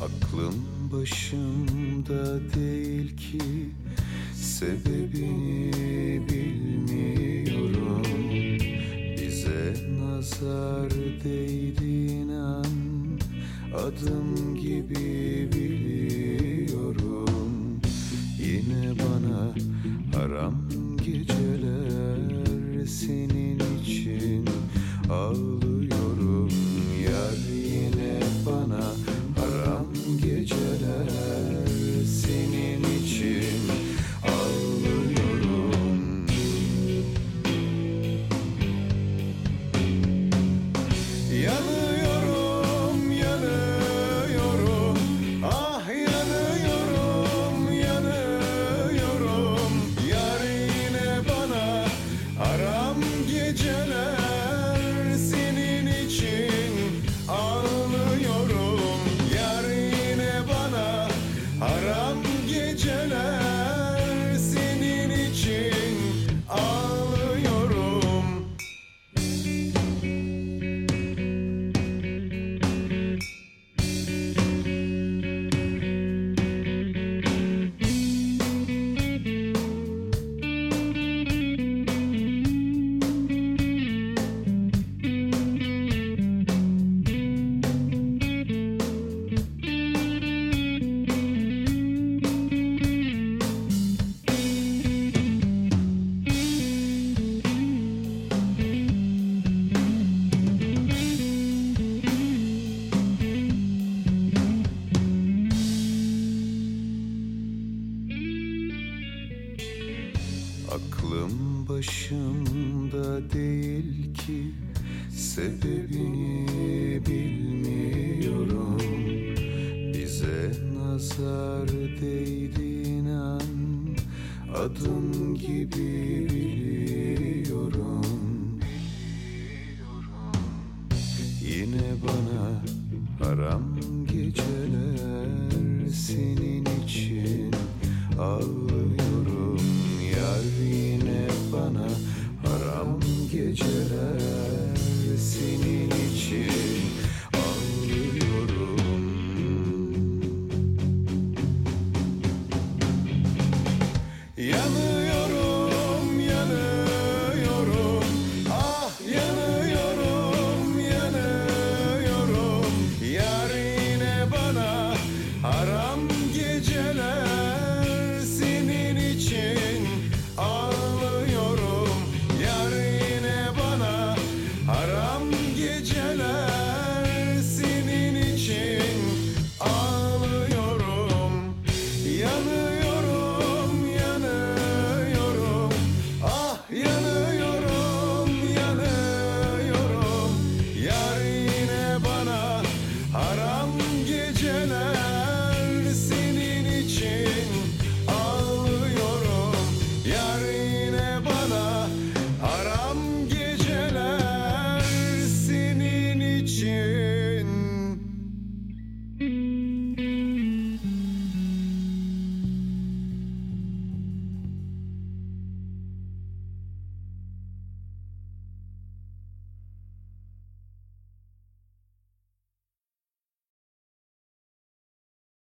Aklım başımda değil ki, sebebini bilmiyorum. Bize nazar değdiğin an, adım gibi biliyorum. Yine bana haram geceler, senin için ağlıyorum. Yar yine bana haram geceler, senin için ağlıyorum. Yanıyorum, yanıyorum, ah yanıyorum, yanıyorum. Yar yine bana haram geceler, senin için ağlıyorum. Yar yine bana haram geceler, senin için ağlıyorum. Aklım başımda değil ki, sebebini bilmiyorum. Bize nazar değdiğin an, adım gibi biliyorum. Yine bana haram geceler, senin için ağlıyorum. Yar yine bana haram geceler,